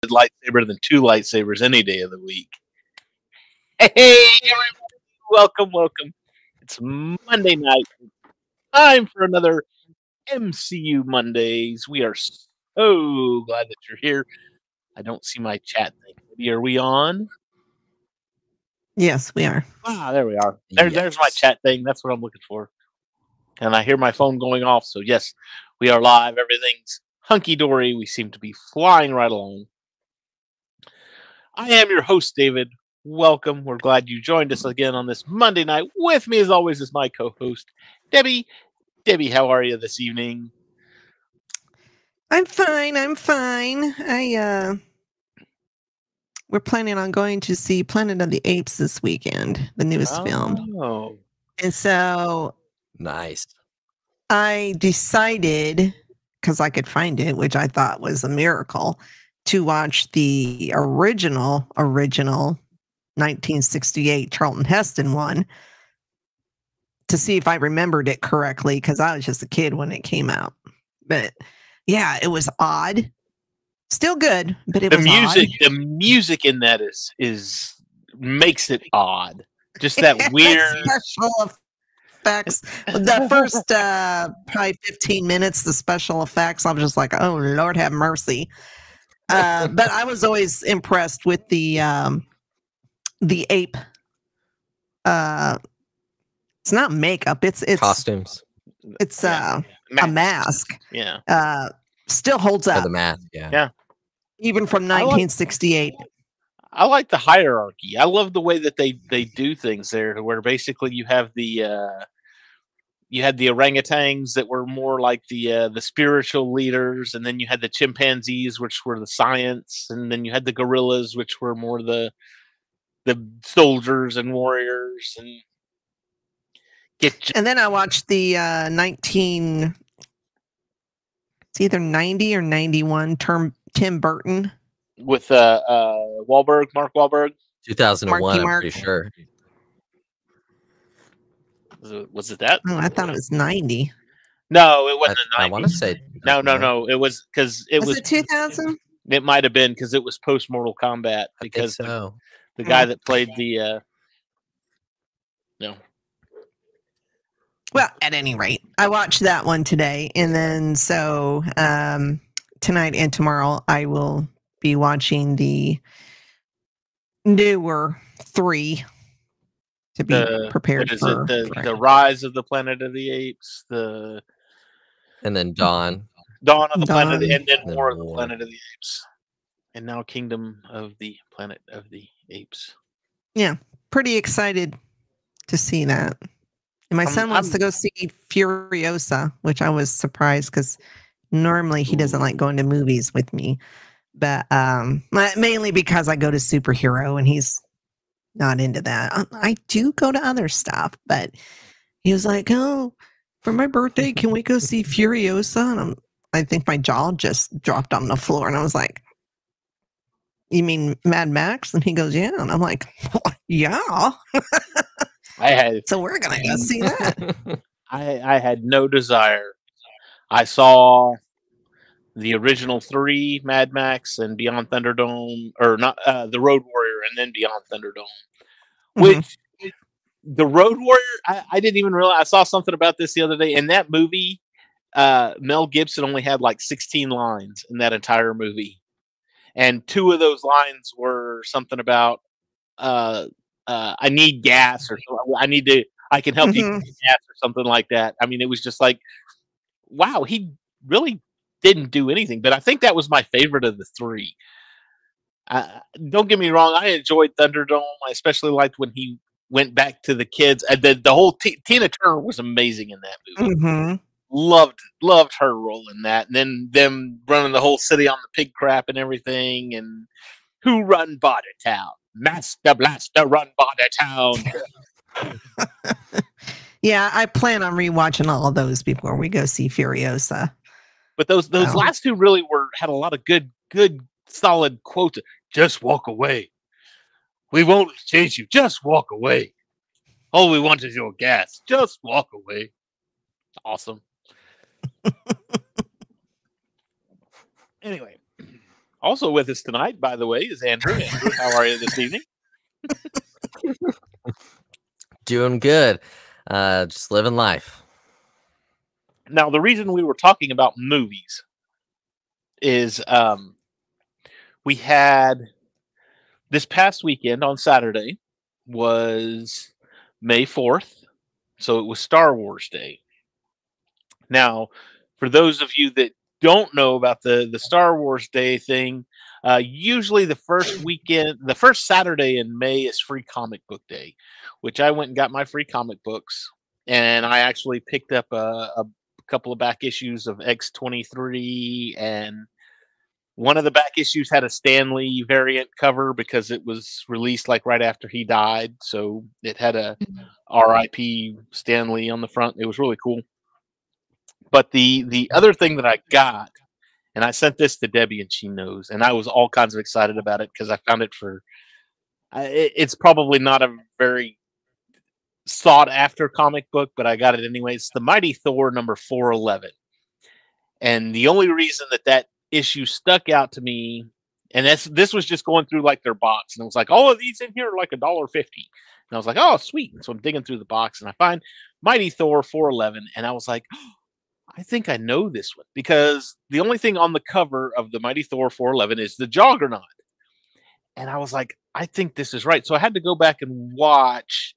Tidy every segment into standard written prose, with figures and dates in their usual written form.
lightsaber than two lightsabers any day of the week. Hey, everybody, welcome. It's Monday night. Time for another MCU Mondays. We are so glad that you're here. I don't see my chat thing. Are we on? Yes, we are. Ah, there we are. There's my chat thing. That's what I'm looking for. And I hear my phone going off. So, yes, we are live. Everything's hunky-dory. We seem to be flying right along. I am your host, David. Welcome. We're glad you joined us again on this Monday night. With me, as always, is my co-host, Debbie. Debbie, how are you this evening? I'm fine. We're planning on going to see Planet of the Apes this weekend, the newest film. Oh. And so nice. I decided, because I could find it, which I thought was a miracle, to watch the original 1968 Charlton Heston one to see if I remembered it correctly, because I was just a kid when it came out. But yeah, it was odd. Still good, but it was odd. The music in that is makes it odd. Just that weird special effects. The first probably 15 minutes, the special effects, I'm just like, oh Lord have mercy. But I was always impressed with the ape. It's not makeup. It's costumes. It's a mask. Yeah. Still holds up. The mask. Yeah. Even from 1968. I like the hierarchy. I love the way that they do things there, where basically you have the you had the orangutans that were more like the spiritual leaders, and then you had the chimpanzees, which were the science, and then you had the gorillas, which were more the soldiers and warriors. And then I watched the it's either 90 or 91 Tim Burton with Mark Wahlberg. 2001, I'm pretty sure. Was it that? Oh, I thought it was 90. No, it wasn't. I want to say no. It was because it was 2000. It might have been because it was post Mortal Kombat, because the guy that played the no. Well, at any rate, I watched that one today, and then so tonight and tomorrow I will be watching the newer 3 to be prepared for. The Rise of the Planet of the Apes, and then Dawn of the Planet, and then War of the Planet of the Apes, and now Kingdom of the Planet of the Apes. Yeah, pretty excited to see that. And my son wants to go see Furiosa, which I was surprised because normally he doesn't like going to movies with me. But mainly because I go to superhero and he's not into that. I do go to other stuff, but he was like, oh, for my birthday, can we go see Furiosa? And I think my jaw just dropped on the floor. And I was like, you mean Mad Max? And he goes, yeah. And I'm like, yeah. So we're gonna go see that. I had no desire. I saw the original 3 Mad Max and Beyond Thunderdome, or not the Road Warrior, and then Beyond Thunderdome. Which the Road Warrior, I didn't even realize. I saw something about this the other day. In that movie, Mel Gibson only had like 16 lines in that entire movie, and 2 of those lines were something about I need gas, or I can help you get gas, or something like that. I mean, it was just like, wow, he really didn't do anything. But I think that was my favorite of the 3. Don't get me wrong, I enjoyed Thunderdome. I especially liked when he went back to the kids. The whole Tina Turner was amazing in that movie. Mm-hmm. Loved her role in that. And then them running the whole city on the pig crap and everything. And who run Body Town? Master Blaster run Body Town. Yeah, I plan on rewatching all of those before we go see Furiosa. But those last 2 really had a lot of good solid quotes. Just walk away. We won't chase you. Just walk away. All we want is your gas. Just walk away. Awesome. Anyway, Also with us tonight, by the way, is Andrew. Andrew, how are you this evening? Doing good. Just living life. Now, the reason we were talking about movies is we had this past weekend on Saturday was May 4th. So it was Star Wars Day. Now, for those of you that don't know about the Star Wars Day thing, usually the first weekend, the first Saturday in May is Free Comic Book Day, which I went and got my free comic books, and I actually picked up a couple of back issues of X-23, and one of the back issues had a Stan Lee variant cover because it was released like right after he died, so it had a R.I.P. Stan Lee on the front. It was really cool. But the other thing that I got, and I sent this to Debbie, and she knows, and I was all kinds of excited about it because I found it for. It's probably not a very sought after comic book, but I got it anyway. It's the Mighty Thor number 411, and the only reason that issue stuck out to me, and this was just going through like their box, and it was like all of these in here are like $1.50, and I was like, oh sweet, and so I'm digging through the box, and I find Mighty Thor 411, and I was like, I think I know this one because the only thing on the cover of the Mighty Thor 411 is the Juggernaut. And I was like, I think this is right. So I had to go back and watch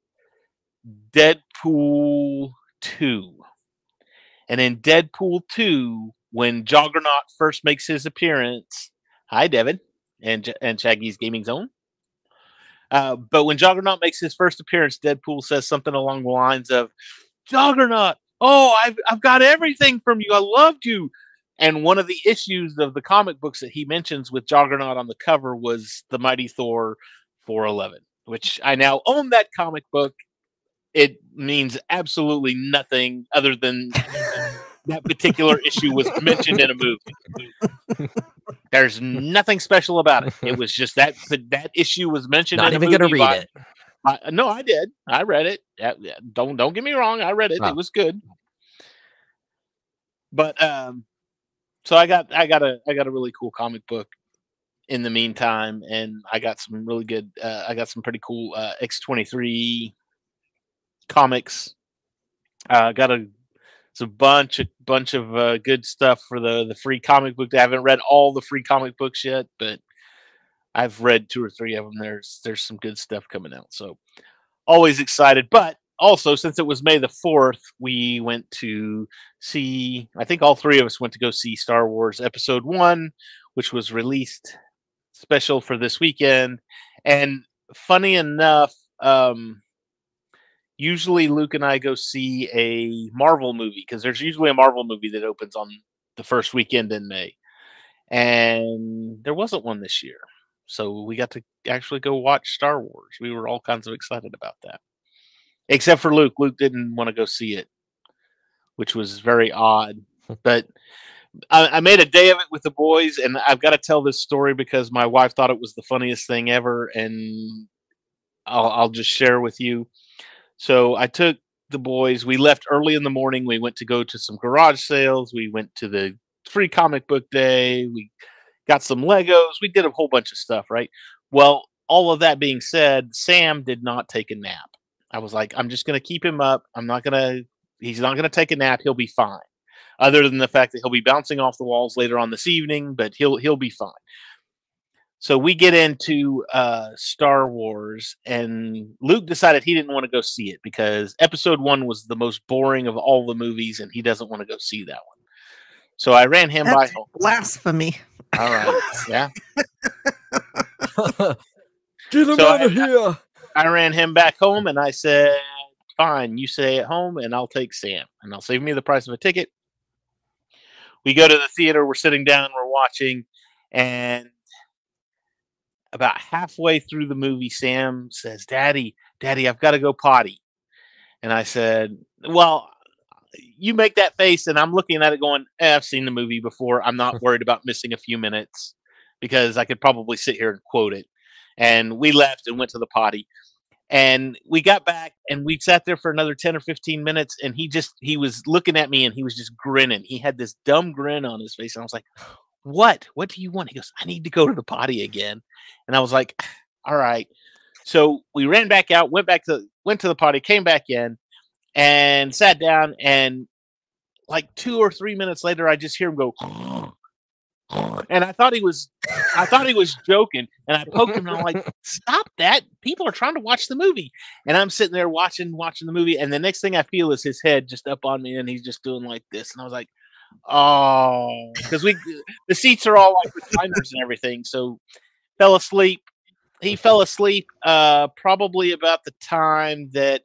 Deadpool 2. And in Deadpool 2, when Juggernaut first makes his appearance, hi, Devin, and Shaggy's Gaming Zone. But when Juggernaut makes his first appearance, Deadpool says something along the lines of, Juggernaut, oh, I've got everything from you. I loved you. And one of the issues of the comic books that he mentions with Juggernaut on the cover was the Mighty Thor 411, which I now own that comic book. It means absolutely nothing other than that particular issue was mentioned in a movie. There's nothing special about it. It was just that issue was mentioned in a movie. Not even going to read it. No, I did. I read it. Don't get me wrong. I read it. Oh. It was good. But so I got a really cool comic book in the meantime, and I got some really good. I got some pretty cool X-23 comics. Got a bunch of good stuff for the free comic book. I haven't read all the free comic books yet, but I've read 2 or 3 of them. There's some good stuff coming out. So always excited. But also, since it was May the 4th, we went to see, I think all 3 of us went to go see Star Wars Episode 1, which was released special for this weekend. And funny enough, usually Luke and I go see a Marvel movie because there's usually a Marvel movie that opens on the first weekend in May. And there wasn't one this year. So we got to actually go watch Star Wars. We were all kinds of excited about that. Except for Luke. Luke didn't want to go see it, which was very odd. But I made a day of it with the boys, and I've got to tell this story because my wife thought it was the funniest thing ever, and I'll just share with you. So I took the boys. We left early in the morning. We went to go to some garage sales. We went to the free comic book day. We got some Legos. We did a whole bunch of stuff, right? Well, all of that being said, Sam did not take a nap. I was like, I'm just going to keep him up. He's not going to take a nap. He'll be fine. Other than the fact that he'll be bouncing off the walls later on this evening, but he'll be fine. So we get into Star Wars, and Luke decided he didn't want to go see it because Episode 1 was the most boring of all the movies, and he doesn't want to go see that one. So I ran him by home. Blasphemy. All right. Yeah. Get him out of here. I ran him back home, and I said, fine, you stay at home, and I'll take Sam, and I'll save me the price of a ticket. We go to the theater. We're sitting down. We're watching, and about halfway through the movie, Sam says, Daddy, I've got to go potty. And I said, well, you make that face, and I'm looking at it going, I've seen the movie before. I'm not worried about missing a few minutes because I could probably sit here and quote it. And we left and went to the potty. And we got back, and we sat there for another 10 or 15 minutes, and he was looking at me, and he was just grinning. He had this dumb grin on his face, and I was like, what do you want? He goes, I need to go to the potty again. And I was like, all right. So we ran back out, went to the potty, came back in and sat down, and like 2 or 3 minutes later, I just hear him go, and I thought he was joking, and I poked him, and I'm like, stop that. People are trying to watch the movie. And I'm sitting there watching the movie, and the next thing I feel is his head just up on me, and he's just doing like this. And I was like, oh, because the seats are all like recliners and everything. So fell asleep. He fell asleep probably about the time that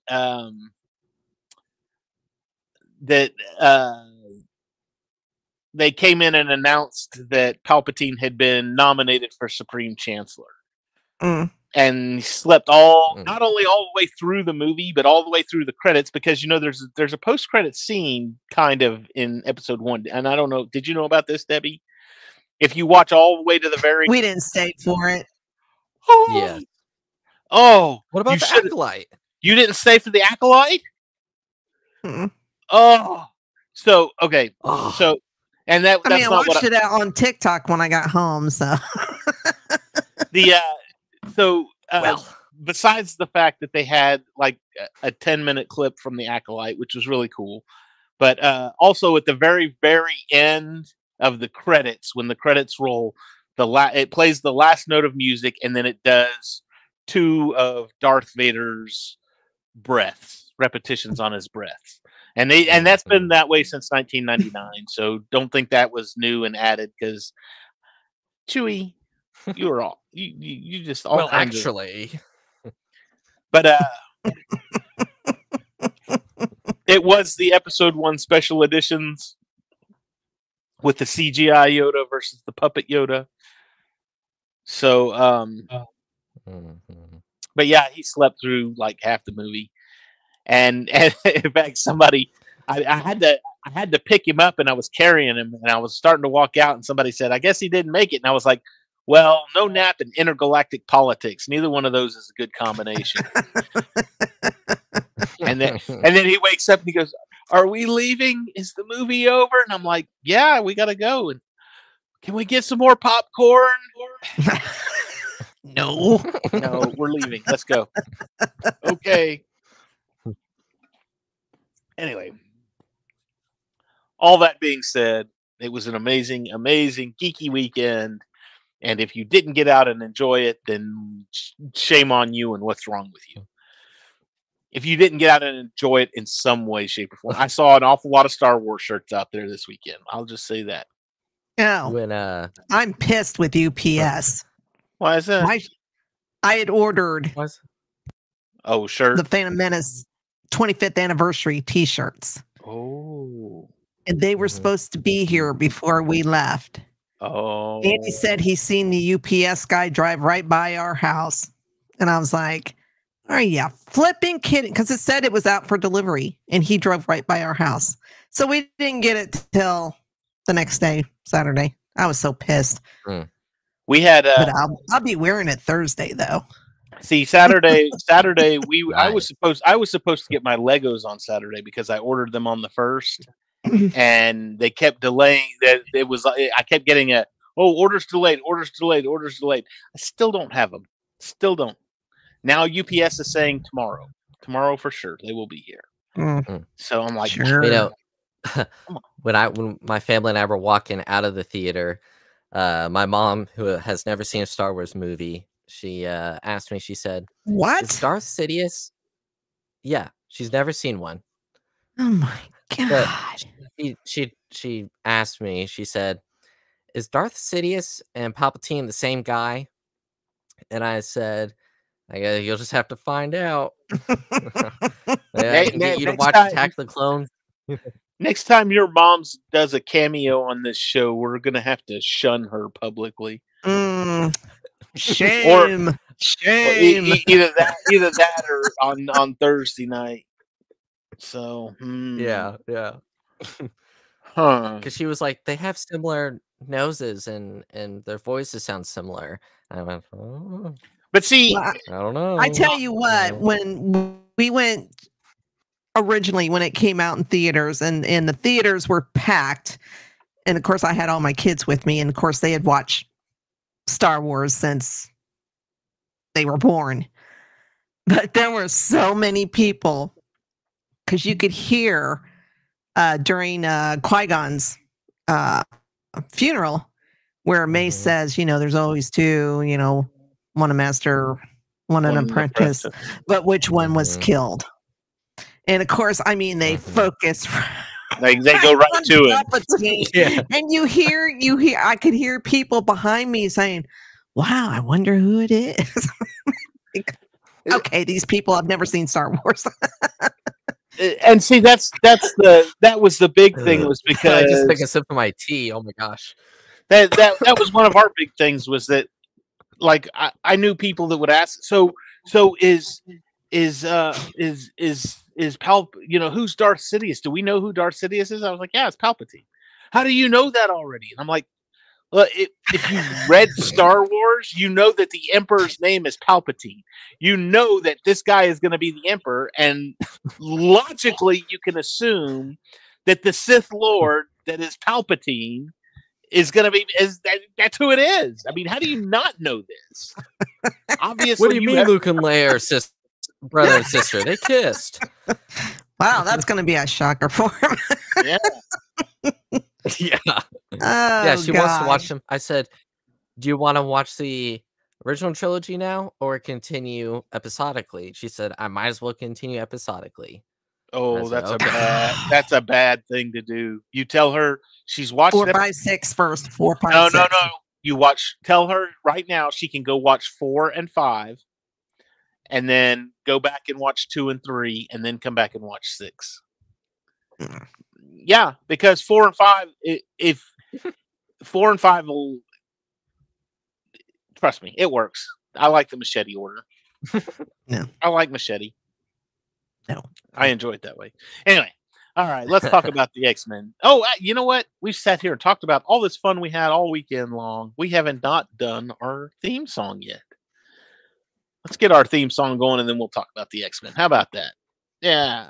they came in and announced that Palpatine had been nominated for Supreme Chancellor. And he slept not only all the way through the movie, but all the way through the credits, because there's a post-credit scene kind of in episode 1. And I don't know, did you know about this, Debbie? If you watch all the way to the very, we didn't stay for it. Yeah. Oh, what about the Acolyte? You didn't stay for the Acolyte? Mm-mm. Oh, so okay. So, and that's I watched it on TikTok when I got home. So besides the fact that they had like a 10-minute clip from the Acolyte, which was really cool, but also at the very, very end of the credits, when the credits roll, it plays the last note of music, and then it does 2 of Darth Vader's repetitions on his breaths. And that's been that way since 1999. So don't think that was new and added, because Chewie, you were all you just all actually. But it was the episode 1 special editions with the CGI Yoda versus the puppet Yoda. So but yeah, he slept through like half the movie. And in fact, I had to pick him up, and I was carrying him, and I was starting to walk out, and somebody said, I guess he didn't make it. And I was like, well, no nap and intergalactic politics. Neither one of those is a good combination. and then he wakes up and he goes, are we leaving? Is the movie over? And I'm like, yeah, we got to go. And can we get some more popcorn? No, we're leaving. Let's go. Okay. Anyway, all that being said, it was an amazing, amazing geeky weekend. And if you didn't get out and enjoy it, then shame on you and what's wrong with you. If you didn't get out and enjoy it in some way, shape, or form, I saw an awful lot of Star Wars shirts out there this weekend. I'll just say that. Oh, I'm pissed with UPS. Why is that? I had ordered shirt. The Phantom Menace 25th anniversary T-shirts. Oh. And they were supposed to be here before we left. Oh. Andy said he's seen the UPS guy drive right by our house. And I was like, are you flipping kidding? Because it said it was out for delivery, and he drove right by our house. So we didn't get it till the next day, Saturday. I was so pissed. We had but I'll be wearing it Thursday though. See, Saturday I was supposed to get my Legos on Saturday because I ordered them on the 1st, and they kept delaying. That it was I kept getting orders delayed. I still don't have them. Still don't. Now UPS is saying tomorrow for sure they will be here. So I'm like, sure. When my family and I were walking out of the theater, my mom, who has never seen a Star Wars movie, she asked me, she said, what? Is Darth Sidious? Yeah, she's never seen one. Oh my God. She asked me, she said, is Darth Sidious and Palpatine the same guy? And I said, I guess you'll just have to find out. I can get you to watch Attack of the Clones. Next time your mom does a cameo on this show, we're gonna have to shun her publicly. Shame. Shame. Either that or on Thursday night. So yeah. Because she was like, they have similar noses and their voices sound similar. I went, oh. But see, I don't know. I tell you what, when we went originally, when it came out in theaters, and the theaters were packed, And of course, I had all my kids with me, and of course, they had watched Star Wars since they were born. But there were so many people because you could hear during Qui-Gon's funeral where Mace says, there's always two, one a master, one an apprentice, but which one was killed? And of course, I mean, they focus. They go right to it. Yeah. And you hear, I could hear people behind me saying, wow, I wonder who it is. Like, okay, these people have never seen Star Wars. And see, that was the big thing, was because I just took a sip of my tea. Oh my gosh. That was one of our big things, was that, like, I knew people that would ask, so is who's Darth Sidious? Do we know who Darth Sidious is? I was like, yeah, it's Palpatine. How do you know that already? And I'm like, well, if you read Star Wars, you know that the Emperor's name is Palpatine. You know that this guy is going to be the Emperor, and logically, you can assume that the Sith Lord that is Palpatine is going to be that's who it is. I mean, how do you not know this? Obviously, what do you mean Luke and Leia are brother and sister? They kissed. Wow, that's going to be a shocker for him. Yeah. Yeah. Oh, she wants to watch them. I said, do you want to watch the original trilogy now or continue episodically? She said, I might as well continue episodically. Oh, that's a bad thing to do. You tell her she's watched 4, 5, 6 first. 4, 5, no, 6. No. Tell her right now she can go watch 4 and 5, and then go back and watch 2 and 3, and then come back and watch 6. Yeah, because 4 and 5, if 4 and 5 will, trust me, it works. I like the machete order. No, I like machete. No, I enjoy it that way. Anyway, all right, let's talk about the X-Men. Oh, you know what? We've sat here and talked about all this fun we had all weekend long. We haven't not done our theme song yet. Let's get our theme song going, and then we'll talk about the X-Men. How about that? Yeah.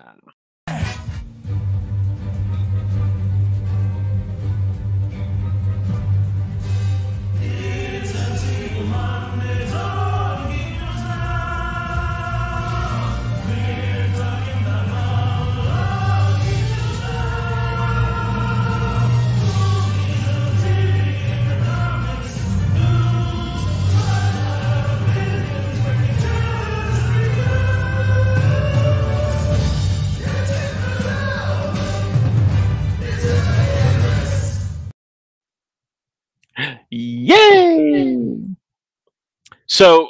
Yay! So,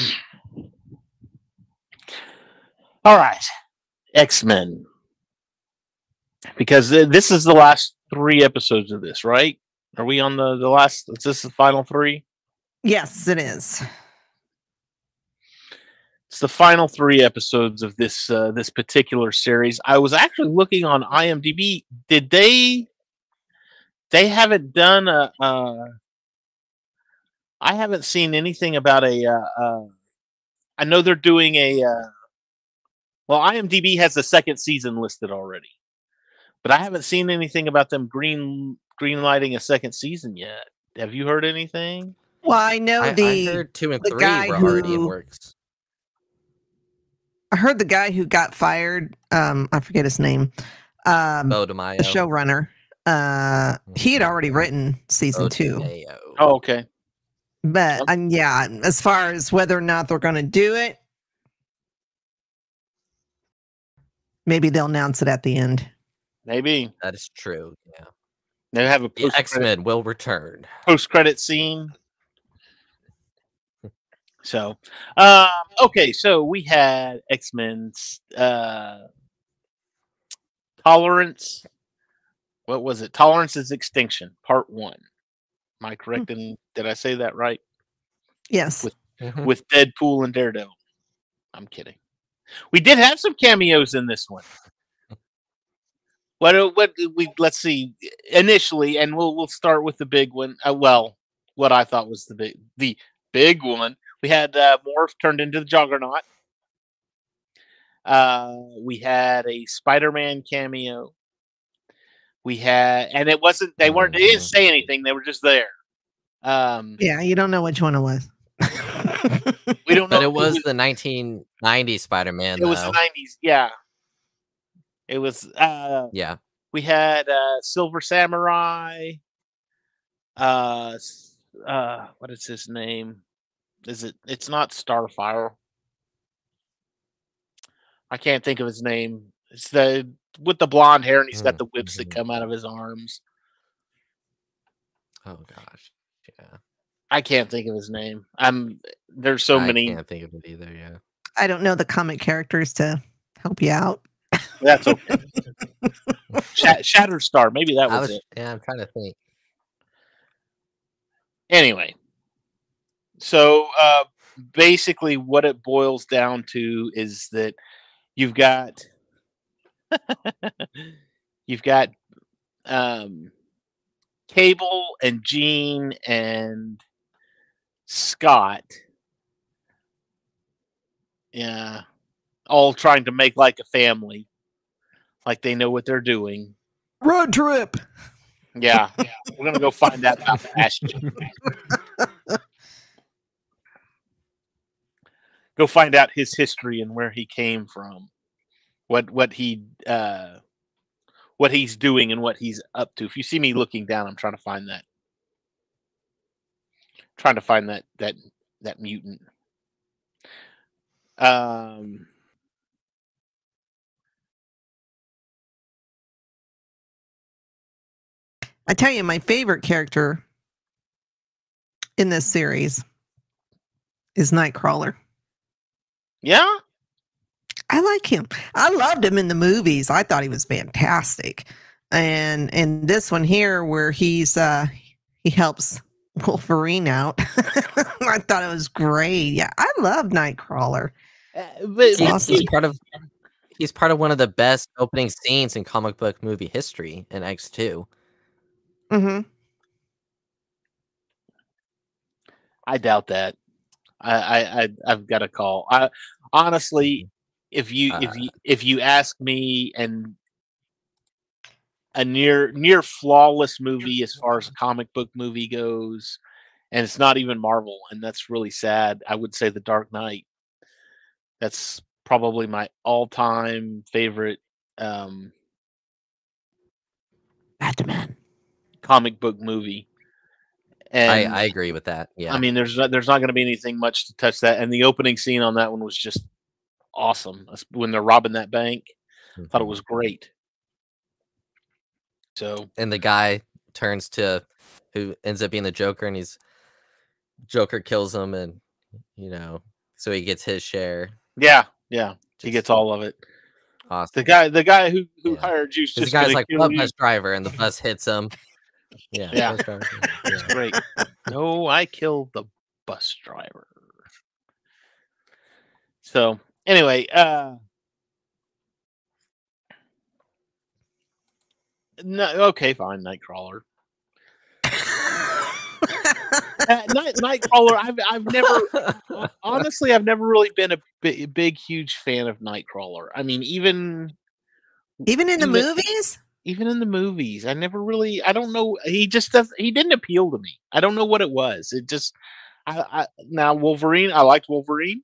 all right, X-Men. Because this is the last 3 episodes of this, right? Are we on the last? Is this the final 3? Yes, it is. It's the final 3 episodes of this this particular series. I was actually looking on IMDb. Did they haven't done a I haven't seen anything about I know they're doing well, IMDb has the 2nd season listed already, but I haven't seen anything about them green lighting a 2nd season yet. Have you heard anything? Well, I know I heard 2 and 3 were already in works. I heard the guy who got fired. I forget his name. Bo DeMaio, the showrunner. He had already written season 2. Oh, okay. But yeah, as far as whether or not they're going to do it, maybe they'll announce it at the end. Maybe that is true. Yeah, they have a X-Men will return post-credit scene. So, okay, so we had X-Men's Tolerance. What was it? Tolerance is Extinction, Part 1. Am I correct? Did I say that right? Yes. With Deadpool and Daredevil. I'm kidding. We did have some cameos in this one. Let's see initially, and we'll start with the big one. What I thought was the big one. We had Morph turned into the Juggernaut. We had a Spider-Man cameo. We had, and it wasn't. They weren't. They didn't say anything. They were just there. Yeah, you don't know which one it was. We don't know. But it was the 1990 Spider-Man. It was the 90s. Yeah. It was. Yeah. We had Silver Samurai. What is his name? It's not Starfire. I can't think of his name. It's the with the blonde hair and he's got the whips that come out of his arms. Oh gosh. Yeah. I can't think of his name. There's so many. I can't think of it either, yeah. I don't know the comic characters to help you out. That's okay. Shatterstar, maybe that was it. Yeah, I'm trying to think. Anyway, so basically what it boils down to is that you've got Cable and Jean and Scott, yeah, all trying to make like a family, like they know what they're doing. Road trip. Yeah, we're gonna go find out about Bastion. Go find out his history and where he came from, what he's doing and what he's up to. If you see me looking down, I'm trying to find that. Trying to find that mutant. I tell you, my favorite character in this series is Nightcrawler. Yeah? I like him. I loved him in the movies. I thought he was fantastic. And in this one here where he helps Wolverine out. I thought it was great. Yeah, I love Nightcrawler. He's part of one of the best opening scenes in comic book movie history in X2. Mm-hmm. I doubt that. I've got a call. Honestly, if you ask me, and a near flawless movie as far as a comic book movie goes, and it's not even Marvel, and that's really sad. I would say The Dark Knight. That's probably my all-time favorite Batman comic book movie. And I agree with that. Yeah. I mean, there's not going to be anything much to touch that. And the opening scene on that one was just awesome. When they're robbing that bank, thought it was great. So, and the guy turns to who ends up being the Joker, and Joker kills him, and so he gets his share. Yeah, he gets all of it. Awesome. The guy who hired you, the guy's like the bus driver, and the bus hits him. Yeah. It's great. No, I killed the bus driver. So anyway, no, okay, fine, Nightcrawler. Nightcrawler. I've never, honestly, I've never really been a big, huge fan of Nightcrawler. I mean, even in the movies. Even in the movies, I never really. I don't know. He didn't appeal to me. I don't know what it was. It just. Now Wolverine. I liked Wolverine.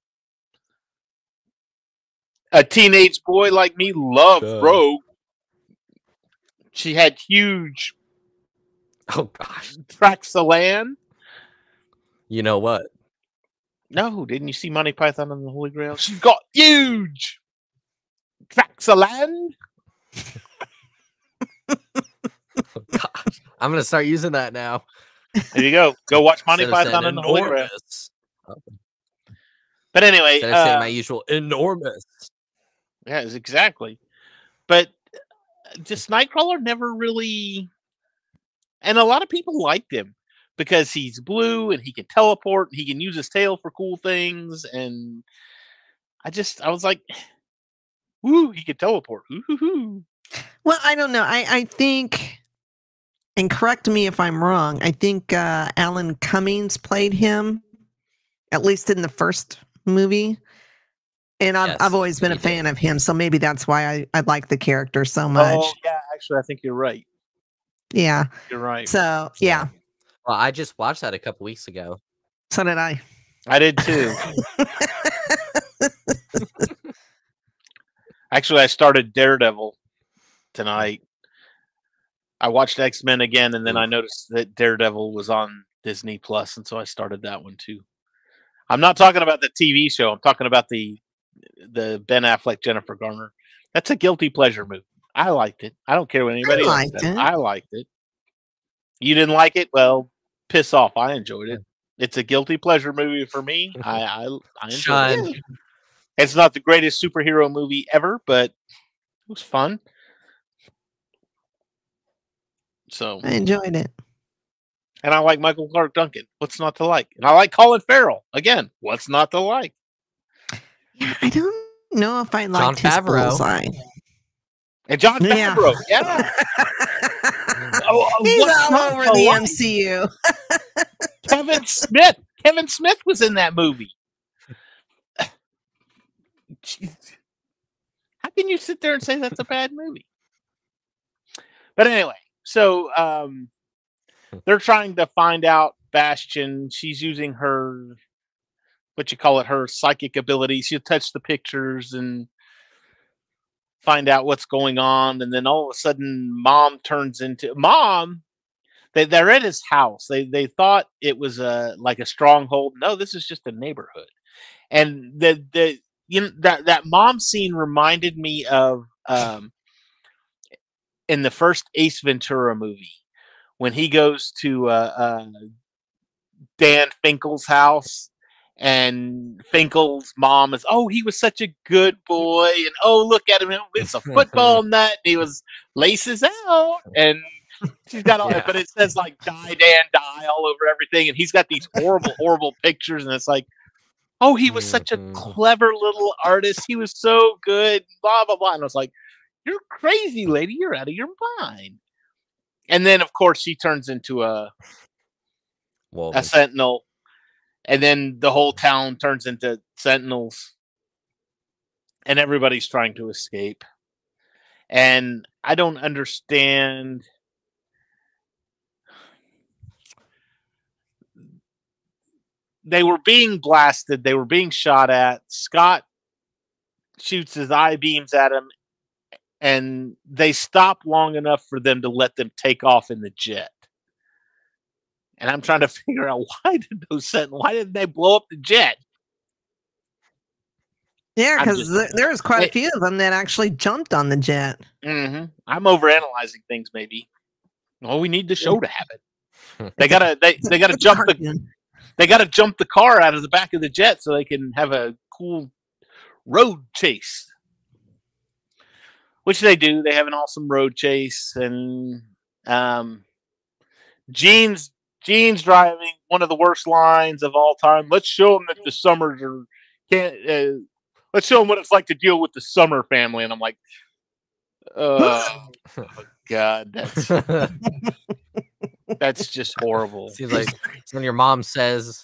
A teenage boy like me loved Rogue. She had huge. Oh gosh, Traxalan. You know what? No, didn't you see Monty Python and the Holy Grail? She's got huge Traxalan. Oh, gosh. I'm gonna start using that now. There you go. Go watch Monty Python and the Holy Grail. But anyway, instead of saying my usual enormous. Yes, exactly. But just Nightcrawler never really, and a lot of people liked him because he's blue and he can teleport and he can use his tail for cool things. And I was like, woo, he can teleport. Ooh. Well, I don't know. I think, and correct me if I'm wrong, I think Alan Cummings played him, at least in the first movie. And I've always been a fan of him, so maybe that's why I like the character so much. Oh, yeah, actually, I think you're right. Yeah. You're right. So yeah. Well, I just watched that a couple weeks ago. So did I. I did too. Actually, I started Daredevil tonight. I watched X-Men again, and then I noticed that Daredevil was on Disney Plus, and so I started that one too. I'm not talking about the TV show. I'm talking about the Ben Affleck, Jennifer Garner. That's a guilty pleasure movie. I liked it. I don't care what anybody else said. I liked it. You didn't like it? Well, piss off. I enjoyed it. It's a guilty pleasure movie for me. I enjoyed it. It's not the greatest superhero movie ever, but it was fun. So I enjoyed it. And I like Michael Clark Duncan. What's not to like? And I like Colin Farrell. Again, what's not to like? Yeah, I don't know if I liked his Bullseye. And Jon Favreau, yeah. He's all over the MCU. Kevin Smith. Kevin Smith was in that movie. How can you sit there and say that's a bad movie? But anyway, so they're trying to find out Bastion. She's using her, her psychic ability. She'll touch the pictures and find out what's going on. And then all of a sudden, Mom turns into Mom. They're at his house. They thought it was like a stronghold. No, this is just a neighborhood. And that Mom scene reminded me of in the first Ace Ventura movie when he goes to Dan Finkel's house, and Finkel's mom is, oh, he was such a good boy, and oh, look at him, it's a football nut, and he was laces out, and she's got all, but it says like "Die Dan Die" all over everything, and he's got these horrible pictures, and it's like, oh, he was such a clever little artist, he was so good, blah blah blah, and I was like, you're crazy, lady, you're out of your mind. And then, of course, she turns into a sentinel. And then the whole town turns into sentinels. And everybody's trying to escape. And I don't understand. They were being blasted. They were being shot at. Scott shoots his eye beams at him. And they stop long enough for them to let them take off in the jet. And I'm trying to figure out why didn't they blow up the jet? Yeah, because there was quite a few of them that actually jumped on the jet. Mm-hmm. I'm overanalyzing things, maybe. Well, we need the show to have it. They gotta jump the car out of the back of the jet so they can have a cool road chase. Which they do. They have an awesome road chase, and Gene's driving one of the worst lines of all time. Let's show them that the summers are let's show them what it's like to deal with the Summer family. And I'm like, oh God, that's just horrible. Seems like when your mom says,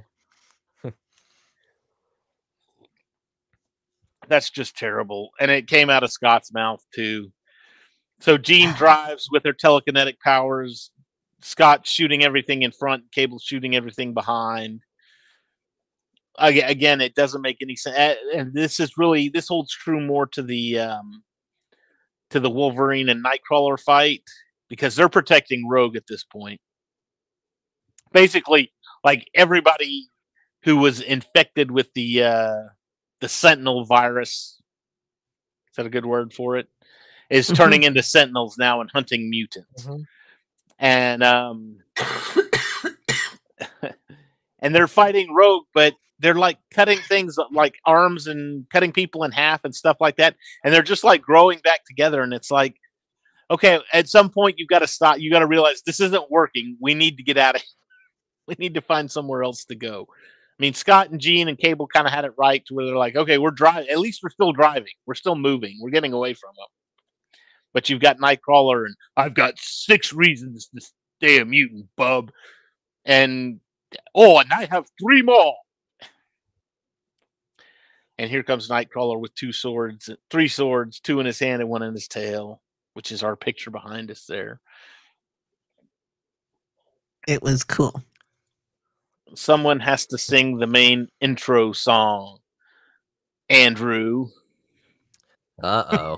That's just terrible. And it came out of Scott's mouth, too. So Jean drives with her telekinetic powers. Scott shooting everything in front. Cable shooting everything behind. Again, it doesn't make any sense. And this holds true more to the Wolverine and Nightcrawler fight. Because they're protecting Rogue at this point. Basically, like everybody who was infected with the Sentinel virus, is that a good word for it, is turning into Sentinels now and hunting mutants. Mm-hmm. And and they're fighting Rogue, but they're like cutting things like arms and cutting people in half and stuff like that. And they're just like growing back together. And it's like, okay, at some point you've got to stop. You got to realize this isn't working. We need to get out of here. We need to find somewhere else to go. I mean, Scott and Jean and Cable kind of had it right to where they're like, okay, we're driving. At least we're still driving. We're still moving. We're getting away from them. But you've got Nightcrawler and I've got 6 reasons to stay a mutant, bub. And I have 3 more. And here comes Nightcrawler with 3 swords, 2 in his hand and 1 in his tail, which is our picture behind us there. It was cool. Someone has to sing the main intro song. Andrew. Uh-oh.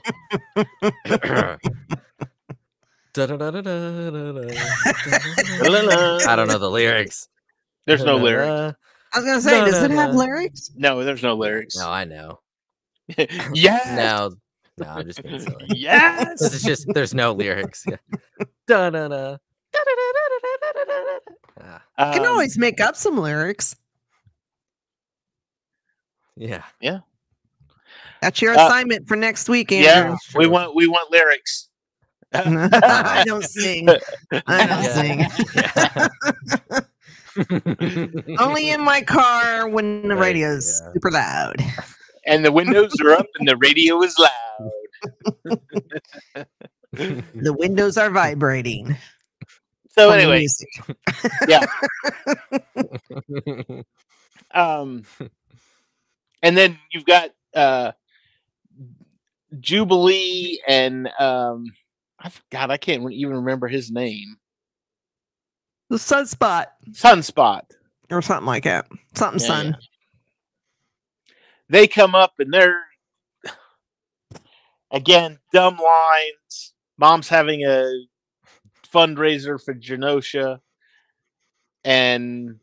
I don't know the lyrics. There's no lyrics. I was gonna say, does it have lyrics? No, there's no lyrics. No, I know. Yes. No, I'm just being silly. Yes. It's just there's no lyrics. Yeah. Da-da-da. You can always make up some lyrics. Yeah. Yeah. That's your assignment for next week, Andrew. Yeah, we want lyrics. I don't sing. I don't sing. Only in my car when the radio's super loud. And the windows are up and the radio is loud. The windows are vibrating. So anyway, yeah. And then you've got Jubilee and I can't even remember his name. The Sunspot. Sunspot. Or something like that. Something Sun. Yeah. They come up and they're, again, dumb lines. Mom's having a fundraiser for Genosha. And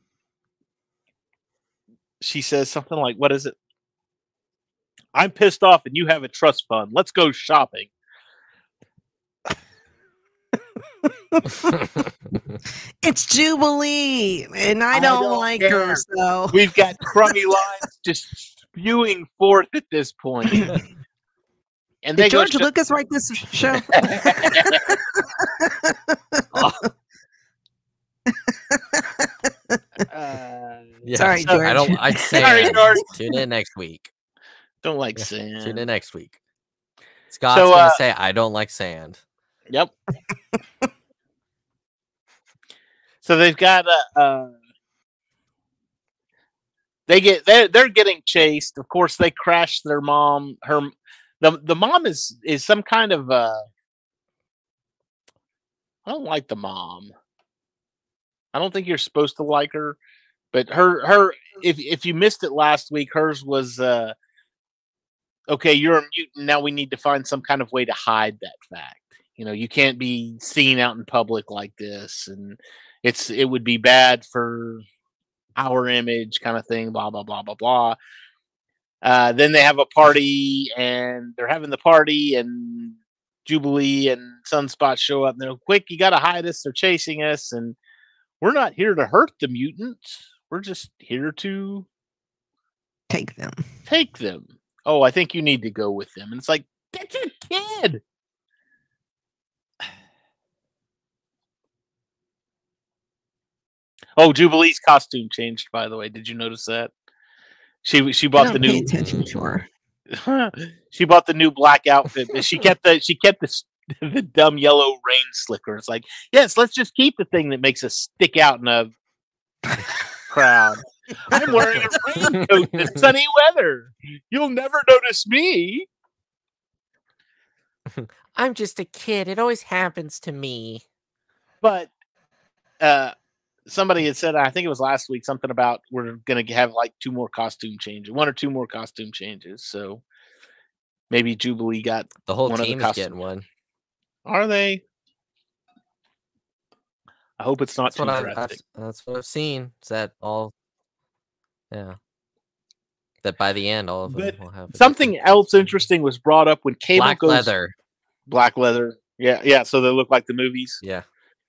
she says something like, what is it? I'm pissed off and you have a trust fund. Let's go shopping. It's Jubilee, and I don't like her. So we've got crummy lines just spewing forth at this point. And did George Lucas write this show? Sorry, George. I'd say Sorry, George. Tune in next week. Don't like sand. Tune in next week. Scott's gonna say I don't like sand. Yep. So they've got they're getting chased. Of course, they crash their mom. The mom is some kind of I don't like the mom. I don't think you're supposed to like her, but her if you missed it last week, hers was okay, you're a mutant. Now we need to find some kind of way to hide that fact. You know, you can't be seen out in public like this, and it would be bad for our image, kind of thing. Blah blah blah blah blah. Then they have a party, and they're having the party, and Jubilee and Sunspot show up, and they're quick. You got to hide us. They're chasing us, and we're not here to hurt the mutants. We're just here to take them. Take them. Oh, I think you need to go with them. And it's like, that's your kid. Oh, Jubilee's costume changed, by the way. Did you notice that? She bought the new. Pay attention to her. She bought the new black outfit, but she kept the dumb yellow rain slicker. It's like, yes, let's just keep the thing that makes us stick out in a crowd. I'm wearing a raincoat in sunny weather. You'll never notice me. I'm just a kid. It always happens to me. But somebody had said, I think it was last week, something about we're going to have like 2 more costume changes, 1 or 2 more costume changes. So maybe Jubilee got the whole team is getting one. Are they? I hope it's not too drastic. That's what I've seen. Is that all? Yeah. That by the end, all of them will have something else interesting was brought up when Cable Black leather. Black leather. Yeah. So they look like the movies. Yeah.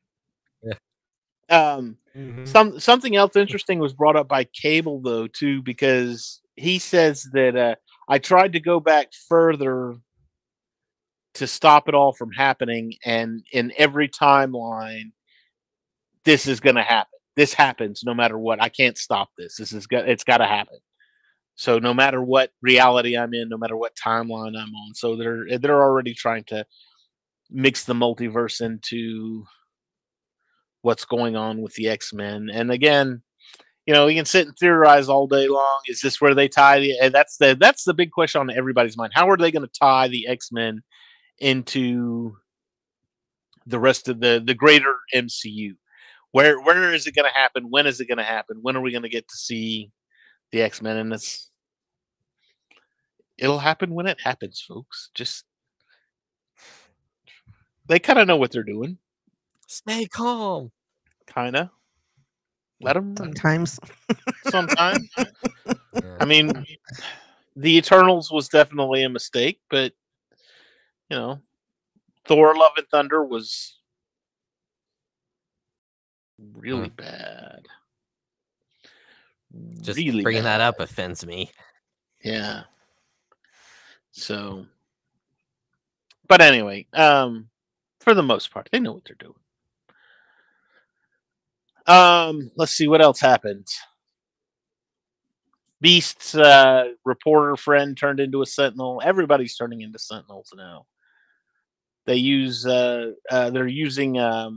Something else interesting was brought up by Cable though too, because he says that I tried to go back further to stop it all from happening, and in every timeline, this is going to happen. This happens no matter what. I can't stop this. It's got to happen. So no matter what reality I'm in, no matter what timeline I'm on, so they're already trying to mix the multiverse into what's going on with the X-Men. And again, you know, we can sit and theorize all day long. Is this where they tie that's the big question on everybody's mind. How are they going to tie the X-Men into the rest of the greater MCU? Where is it going to happen? When is it going to happen? When are we going to get to see the X-Men? And it'll happen when it happens, folks. Just they kind of know what they're doing. Stay calm. Kind of. Let them. Sometimes. Sometimes. I mean, the Eternals was definitely a mistake, but Thor: Love and Thunder was really bad. Just really bringing bad. that up offends me. Yeah. So, but anyway, for the most part, they know what they're doing. Let's see what else happened. Beast's reporter friend turned into a Sentinel. Everybody's turning into Sentinels now. They use they're using oh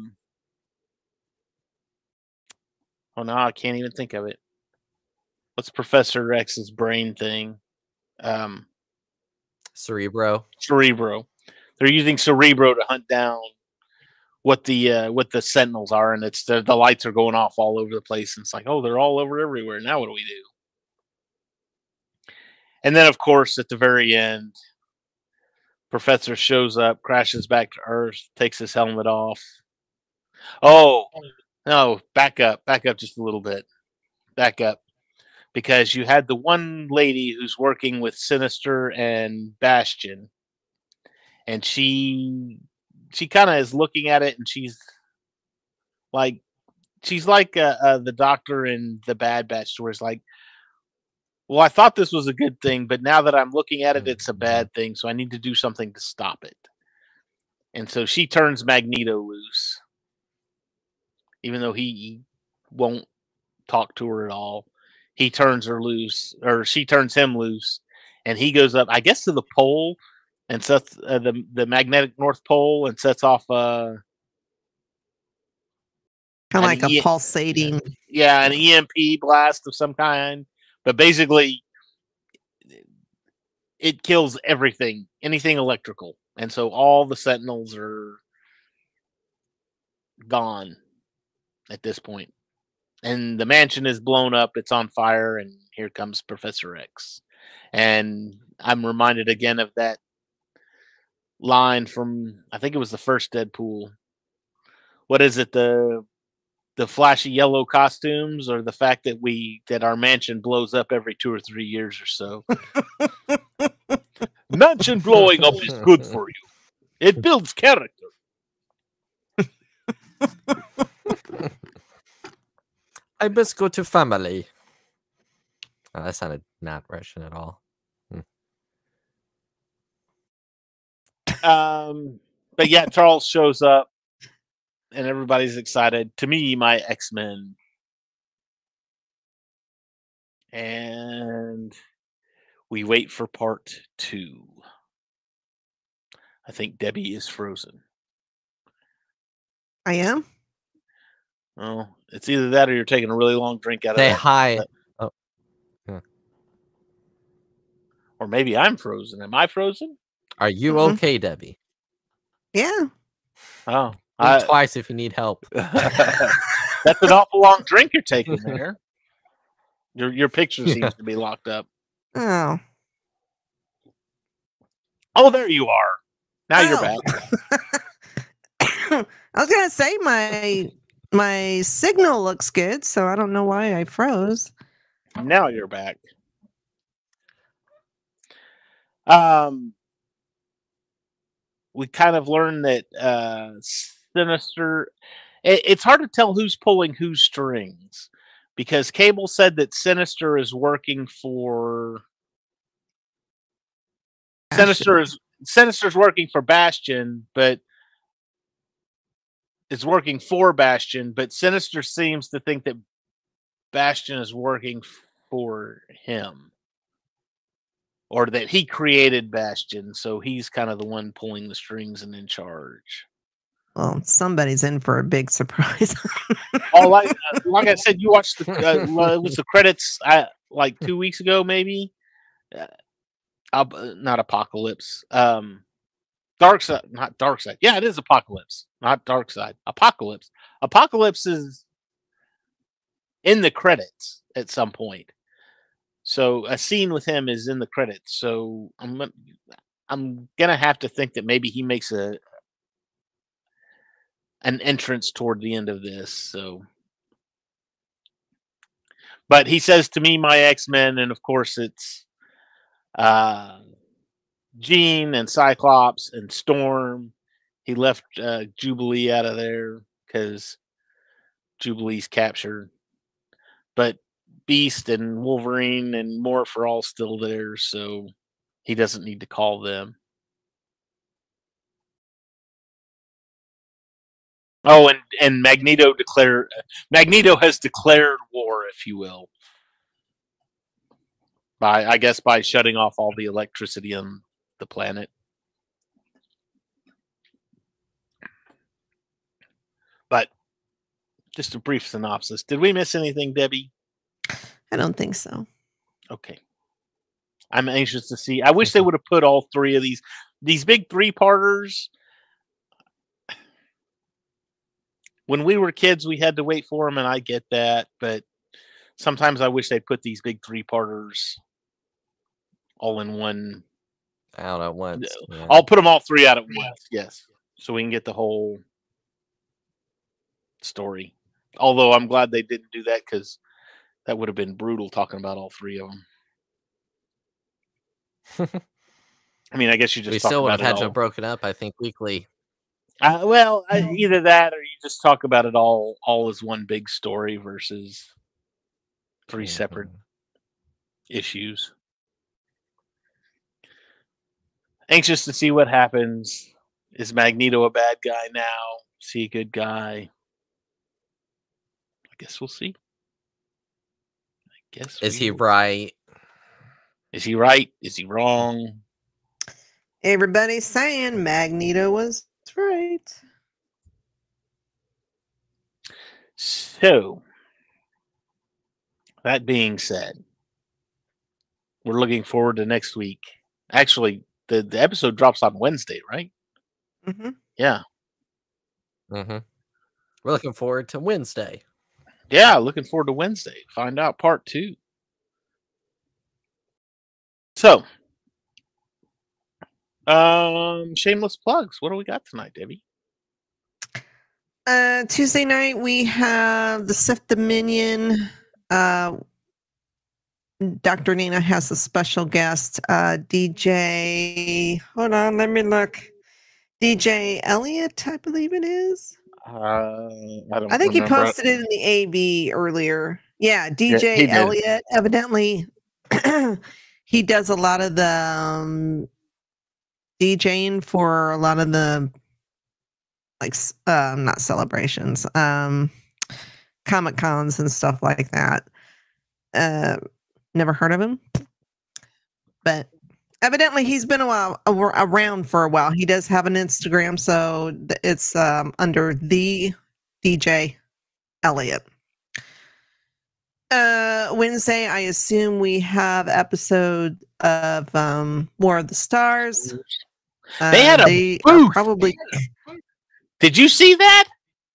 no, I can't even think of it. What's Professor X's brain thing? Cerebro. They're using Cerebro to hunt down what the Sentinels are, and it's the lights are going off all over the place, and it's like, oh, they're all over everywhere. Now what do we do? And then, of course, at the very end, Professor shows up, crashes back to Earth, takes his helmet off. Oh, no, back up just a little bit. Back up. Because you had the one lady who's working with Sinister and Bastion, and she kind of is looking at it, and she's like the doctor in the Bad Batch stories, like, well, I thought this was a good thing, but now that I'm looking at it, it's a bad thing, so I need to do something to stop it. And so she turns Magneto loose, even though he won't talk to her at all. He turns her loose, or she turns him loose, and he goes up, I guess, to the pole and sets the magnetic North Pole and sets off kind of like a pulsating. Yeah, an EMP blast of some kind. But basically, it kills everything, anything electrical. And so all the Sentinels are gone at this point. And the mansion is blown up. It's on fire. And here comes Professor X. And I'm reminded again of that line from, I think it was the first Deadpool. What is it? The flashy yellow costumes, or the fact that our mansion blows up every 2 or 3 years or so. Mansion blowing up is good for you. It builds character. I must go to family. Oh, that sounded not Russian at all. But yeah, Charles shows up. And everybody's excited. To me, my X-Men. And we wait for part 2. I think Debbie is frozen. I am? Oh, it's either that or you're taking a really long drink out of Say that. hi. Oh. Yeah. Or maybe I'm frozen. Am I frozen? Are you okay, Debbie? Yeah. Oh. Twice if you need help. That's an awful long drink you're taking there. Your picture seems to be locked up. Oh. Oh, there you are. Now you're back. I was gonna say my signal looks good, so I don't know why I froze. Now you're back. We kind of learned that Sinister. It's hard to tell who's pulling whose strings, because Cable said that Sinister is working for Sinister's working for Bastion, but is working for Bastion. But Sinister seems to think that Bastion is working for him, or that he created Bastion, so he's kind of the one pulling the strings and in charge. Well, somebody's in for a big surprise. Like I said, you watched the credits like 2 weeks ago, maybe. Not Apocalypse. The Dark Side, not Dark Side. Yeah, it is Apocalypse, not Dark Side. Apocalypse. Apocalypse is in the credits at some point. So a scene with him is in the credits. So I'm gonna have to think that maybe he makes an entrance toward the end of this. So, but he says to me, "My X-Men," and of course it's Jean and Cyclops and Storm. He left Jubilee out of there because Jubilee's captured. But Beast and Wolverine and Morph are all still there, so he doesn't need to call them. Oh, and Magneto has declared war, if you will. I guess by shutting off all the electricity on the planet. But just a brief synopsis. Did we miss anything, Debbie? I don't think so. Okay. I'm anxious to see. I wish they would have put all three of these big 3-parters. When we were kids, we had to wait for them, and I get that. But sometimes I wish they'd put these big 3-parters all in one. Out at once. Yeah. I'll put them all 3 out at once. Yes, so we can get the whole story. Although I'm glad they didn't do that because that would have been brutal talking about all 3 of them. I mean, I guess you just we talk still would about have had it to all. have broken up, I think, weekly. Either that or you just talk about it all as one big story versus 3 separate issues. Anxious to see what happens. Is Magneto a bad guy now? Is he a good guy? I guess we'll see. Is he right? Is he right? Is he wrong? Everybody's saying Magneto was right. So, that being said, we're looking forward to next week. Actually, the episode drops on Wednesday, right? Mm-hmm. Yeah. Mm-hmm. We're looking forward to Wednesday. Yeah, looking forward to Wednesday. Find out part 2. So, shameless plugs. What do we got tonight, Debbie? Tuesday night we have the Sith Dominion. Dr. Nina has a special guest, DJ. Hold on, let me look. DJ Elliott, I believe it is. I think he posted it in the AB earlier. Yeah, DJ Elliott. Evidently, he does a lot of the DJing for a lot of the not celebrations, Comic Cons and stuff like that. Never heard of him, but evidently he's been around for a while. He does have an Instagram, so it's under the DJ Elliott. Wednesday, I assume we have episode of War of the Stars. They had a booth. Probably. Did you see that?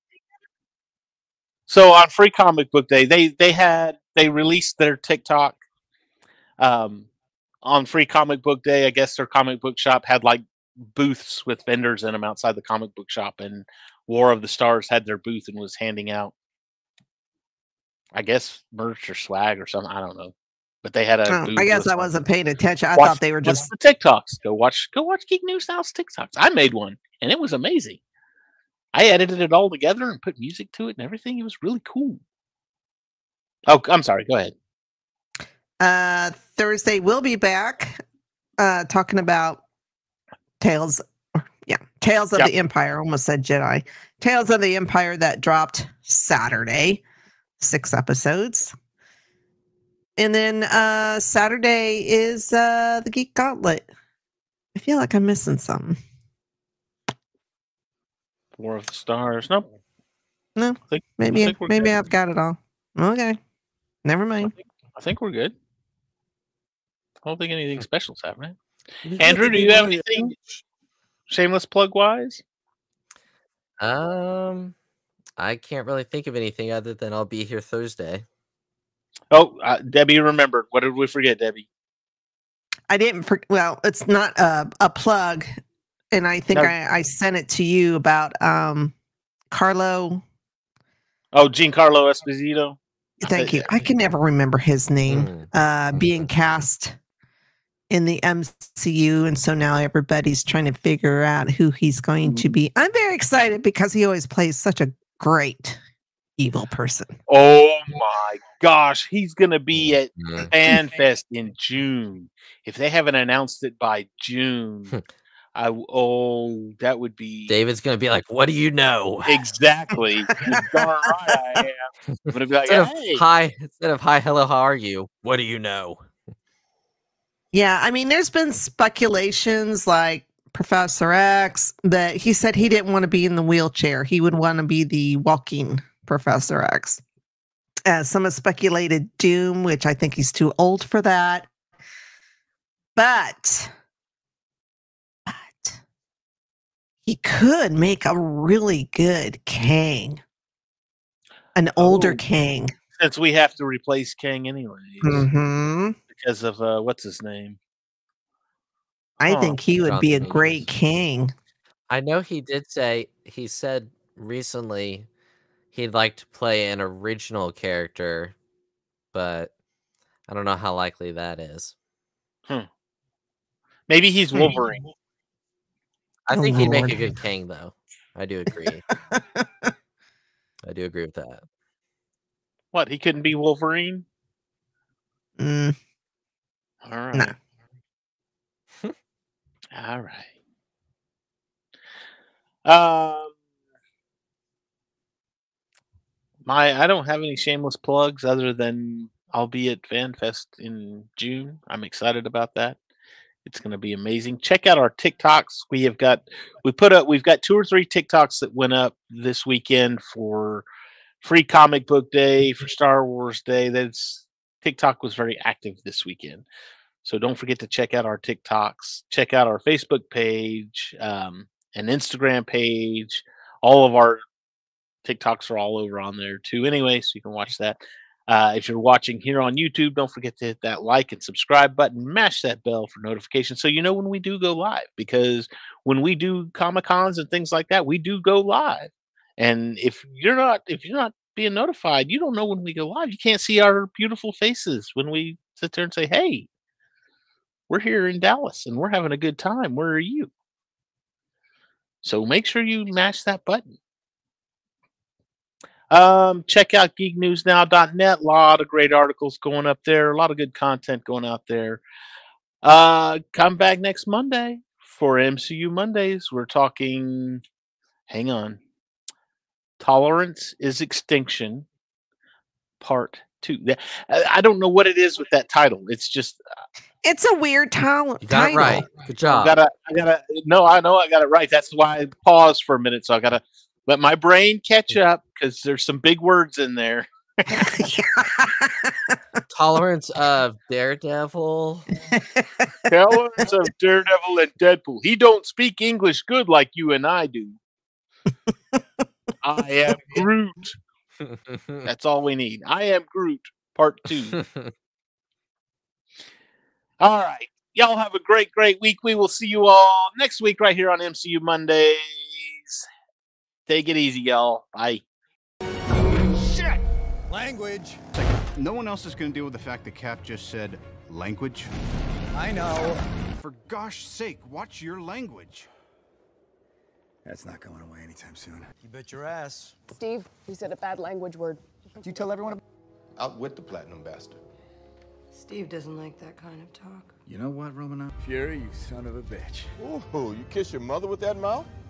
So on Free Comic Book Day, they released their TikTok. On Free Comic Book Day, I guess their comic book shop had like booths with vendors in them outside the comic book shop, and War of the Stars had their booth and was handing out, I guess, merch or swag or something. I don't know, but they had a booth. I guess I wasn't paying attention. I thought they were just the TikToks. Go watch Geek News Now's TikToks. I made one, and it was amazing. I edited it all together and put music to it and everything. It was really cool. Oh, I'm sorry. Go ahead. Thursday we'll be back talking about Tales of the Empire. Almost said Jedi. Tales of the Empire that dropped Saturday, 6 episodes. And then Saturday is the Geek Gauntlet. I feel like I'm missing something. War of the Stars. Nope. No. Maybe I've got it all. Okay. Never mind. I think we're good. I don't think anything special's happening. Andrew, do you have anything? shameless plug wise? I can't really think of anything other than I'll be here Thursday. Oh, Debbie remembered. What did we forget, Debbie? I didn't. Well, it's not a plug, and I think I sent it to you about Carlo. Oh, Giancarlo Esposito. Thank you. I can never remember his name. Being cast in the MCU, and so now everybody's trying to figure out who he's going to be. I'm very excited because he always plays such a great evil person. Oh my gosh, he's gonna be at FanFest in June. If they haven't announced it by June, that would be. David's gonna be like, "What do you know?" Exactly. You're darn right I am. I'm gonna be like, instead of hi, hello, how are you? What do you know? Yeah, I mean, there's been speculations like Professor X that he said he didn't want to be in the wheelchair. He would want to be the walking Professor X. Some have speculated Doom, which I think he's too old for that. But he could make a really good Kang. An older Kang. Since we have to replace Kang anyways. Mm-hmm. Because of what's his name? I think he would be a great Kang. I know he said recently he'd like to play an original character, but I don't know how likely that is. Maybe he's Wolverine. I think he'd make a good Kang, though. I do agree. I do agree with that. What? He couldn't be Wolverine? All right. No. All right. I don't have any shameless plugs other than I'll be at FanFest in June. I'm excited about that. It's going to be amazing. Check out our TikToks. We've got 2 or 3 TikToks that went up this weekend for Free Comic Book Day, for Star Wars Day. TikTok was very active this weekend. So don't forget to check out our TikToks. Check out our Facebook page, and Instagram page. All of our TikToks are all over on there too anyway, so you can watch that. If you're watching here on YouTube, don't forget to hit that like and subscribe button. Mash that bell for notifications so you know when we do go live. Because when we do Comic-Cons and things like that, we do go live. And if you're not being notified, you don't know when we go live. You can't see our beautiful faces when we sit there and say, "Hey, we're here in Dallas and we're having a good time. Where are you?" So make sure you mash that button. Check out geeknewsnow.net. A lot of great articles going up there. A lot of good content going out there. Come back next Monday for MCU Mondays. We're talking, hang on, Tolerance is Extinction, Part 2. I don't know what it is with that title. It's just... it's a weird title. You got it right. Good job. I know I got it right. That's why I paused for a minute. So I got to let my brain catch up because there's some big words in there. Tolerance of Daredevil. Tolerance of Daredevil and Deadpool. He don't speak English good like you and I do. I am Groot. That's all we need. I am Groot, Part 2. All right. Y'all have a great, great week. We will see you all next week right here on MCU Mondays. Take it easy, y'all. Bye. Shit! Language. No one else is going to deal with the fact that Cap just said language. I know. For gosh sake, watch your language. That's not going away anytime soon. You bet your ass. Steve, you said a bad language word. Did you tell everyone? Out with the platinum bastard. Steve doesn't like that kind of talk. You know what, Romanoff? Fury, you son of a bitch. Ooh, you kiss your mother with that mouth?